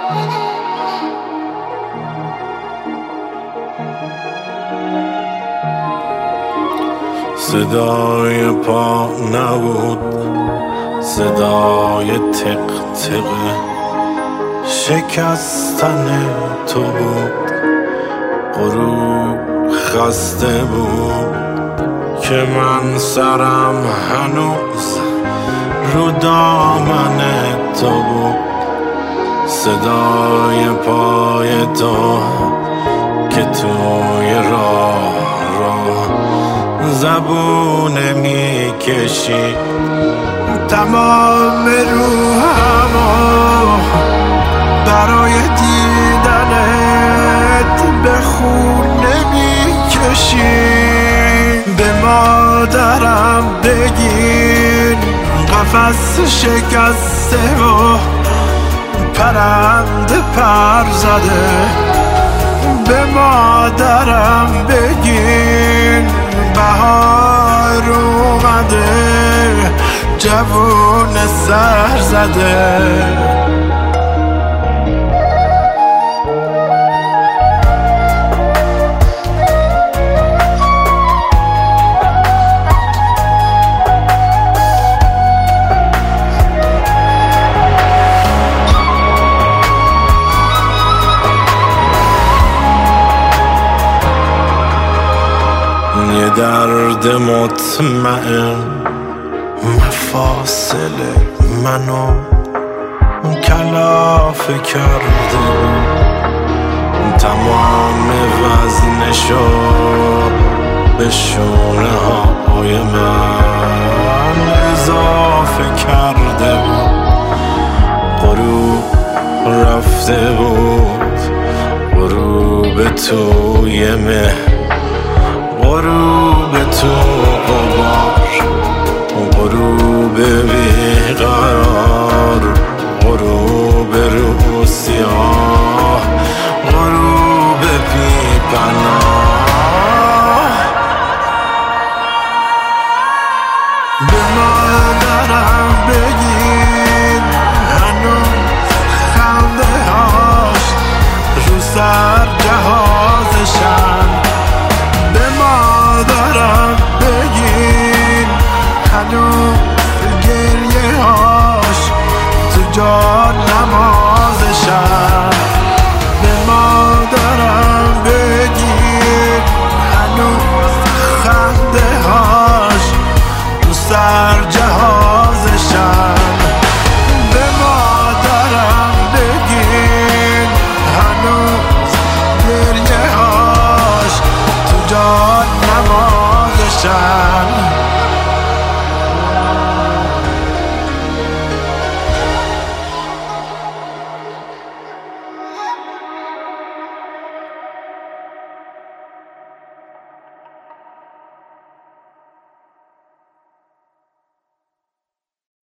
صدای پا نبود، صدای تق تق شکستن تو بود. غروب خسته بود که من سرم هنوز رو دامن تو بود. صدای پای تو که توی راه زبونه میکشی، تمام روحمو برای دیدنت به خونه میکشی. به مادرم بگین قفس شکسته و پرنده پر زده. به مادرم بگین بهار اومده، جوون سر زده. یه درد مطمئن مفاصل منو کلافه کرده، تمام وزنشو به شونه های من اضافه کرده. غروب رفته بود، غروب توی مه، غروب تو غبار، غروب بیقرار، غروب رو سیاه، غروب بی پناه. به مادرم بگین هنوز خنده هاش رو سر جهازشن. به مادرم بگین هنوز گریه هاش تو جان نمازشن. به مادرم بگین هنوز خنده هاش تو سر جهازشن. به مادرم بگین هنوز گریه هاش تو جان نمازشن.